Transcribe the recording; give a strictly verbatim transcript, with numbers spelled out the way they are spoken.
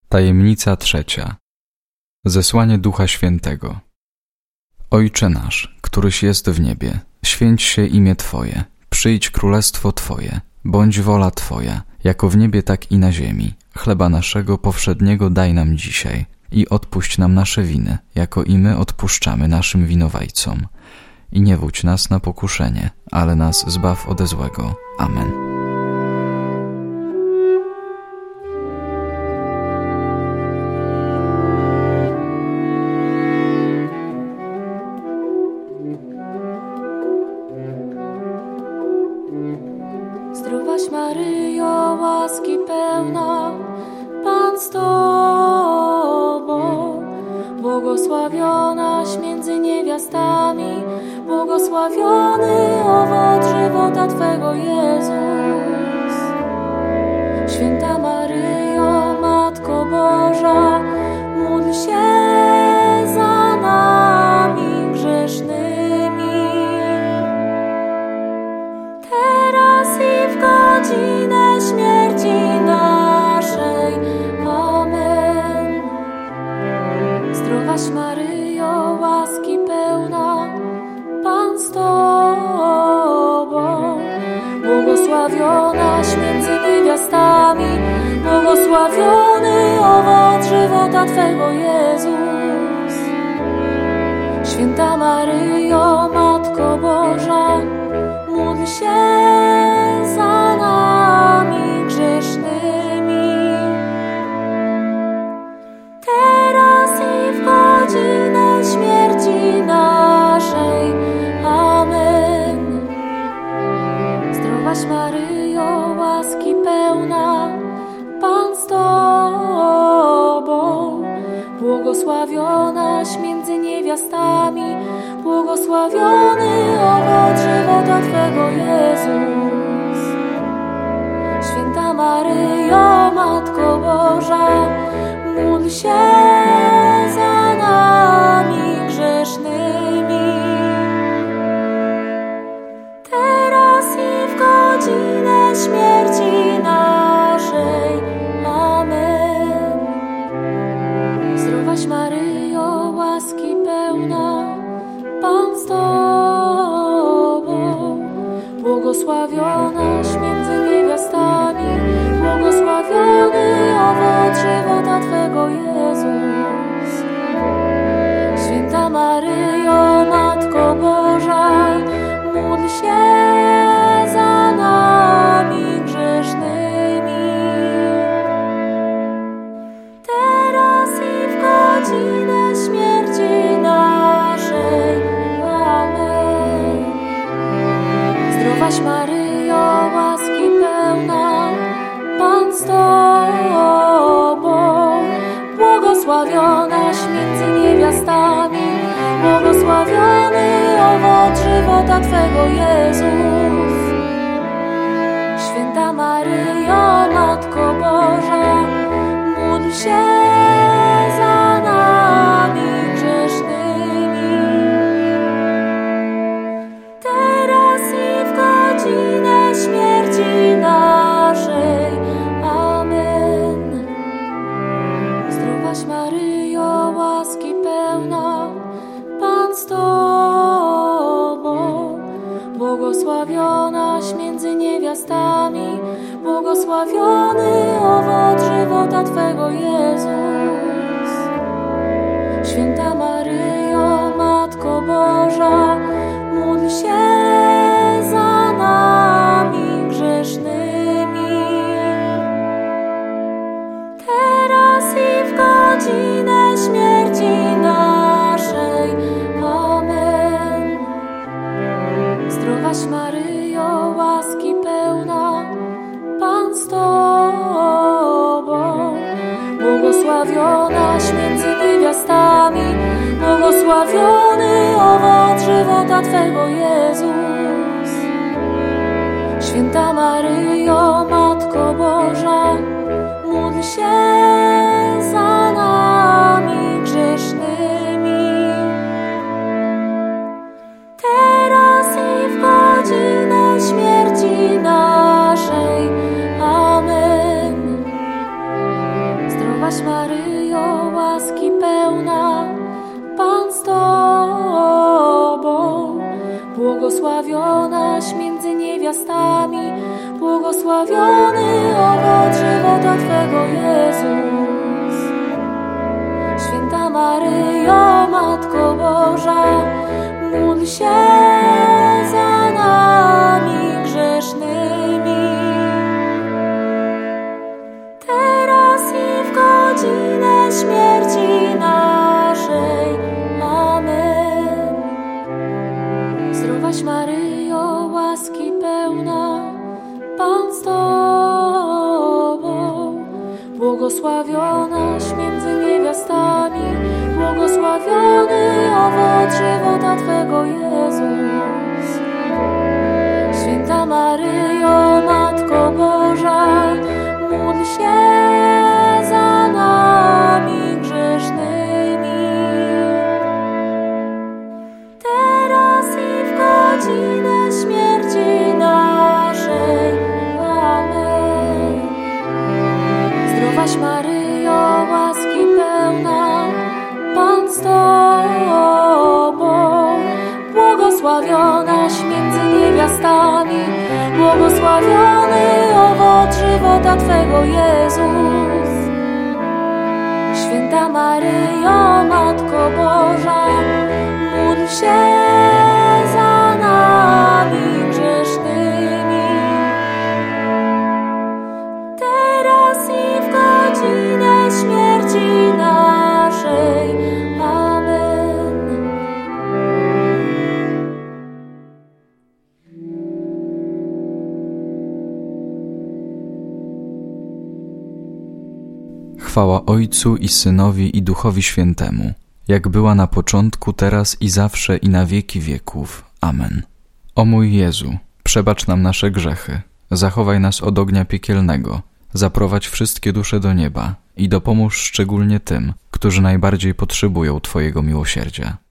Tajemnica trzecia. Zesłanie Ducha Świętego. Ojcze nasz, któryś jest w niebie, święć się imię Twoje, przyjdź królestwo Twoje, bądź wola Twoja, jako w niebie, tak i na ziemi. Chleba naszego powszedniego daj nam dzisiaj i odpuść nam nasze winy, jako i my odpuszczamy naszym winowajcom. I nie wódź nas na pokuszenie, ale nas zbaw ode złego. Amen. Zdrowaś Maryjo, łaski pełna, Pan z Tobą, błogosławionaś między niewiastami, błogosławiony owoc żywota Twego, Jezus. Święta Maryjo, Matko Boża, módl się za nami grzesznymi, teraz i w godzinę śmierci naszej. Amen. Zdrowaś Maryjo, łaski pełna, Pan z Tobą, błogosławionaś między niewiastami, błogosławiony owoc żywota Twego, Jezus. Święta Maryjo, Matko Boża, módl się za nami grzesznymi, teraz i w godzinę śmierci naszej. Amen. Zdrowaś Maryjo, łaski pełna, Pan z Tobą, błogosławionaś między niewiastami, błogosławiony owoc żywota Twego, Jezus. Święta Maryjo, Matko Boża, módl się za nami grzesznymi, teraz i w godzinę śmierci naszej. Amen. Zdrowaś Maryjo, łaski pełna, Pan z Tobą, błogosławionaś między niewiastami, błogosławiony owoc żywota Twego, Jezus. Święta Maryjo, Matko Boża, módl się za nami grzesznymi, teraz i w godzinę śmierci naszej. Amen. Zdrowaś Maryjo, łaski pełna, Pan z Tobą, błogosławionaś między niewiastami, błogosławiony owoc żywota Twego, Jezus. Święta Maryjo, Matko Boża, módl się za nami grzesznymi, teraz i w godzinę śmierci naszej. Amen. Zdrowaś Maryjo, łaski pełna, Pan z Tobą, błogosławionaś między niewiastami, błogosławiony owoc żywota Twego, Jezus. Święta Maryjo, Matko Boża, módl się za nami grzesznymi, teraz i w godzinę śmierci naszej. Amen. Zdrowaś Maryjo, łaski pełna, Pan z Tobą, błogosławionaś między niewiastami, błogosławiony owoc żywota Twego, Jezus. Święta Maryjo, Matko Boża, módl się za nami grzesznymi, teraz i w godzinę śmierci naszej. Amen. Zdrowaś Maryjo, łaski pełna, Pan z Tobą, błogosławionaś między niewiastami, błogosławiony owoc żywota Twego, Jezus. Święta Maryjo, Matko Boża, módl się za nami grzesznymi, teraz i w godzinę śmierci naszej. Amen. Zdrowaś Maryjo, łaski pełna, Pan z Tobą, błogosławionaś między niewiastami, błogosławiony owoc żywota Twego, Jezus. Święta Maryjo, Matko Boża, módl się za nami grzesznymi, teraz i w godzinę śmierci naszej. Amen. Zdrowaś Maryjo, łaski pełna, Pan z Tobą, błogosławionaś między niewiastami, błogosławiony owoc żywota Twego, Jezus. Święta Maryjo, Matko Boża, módl się za nami grzesznymi, teraz i w godzinę śmierci naszej. Amen. Chwała Ojcu i Synowi i Duchowi Świętemu, jak była na początku, teraz i zawsze i na wieki wieków. Amen. O mój Jezu, przebacz nam nasze grzechy, zachowaj nas od ognia piekielnego, zaprowadź wszystkie dusze do nieba i dopomóż szczególnie tym, którzy najbardziej potrzebują Twojego miłosierdzia.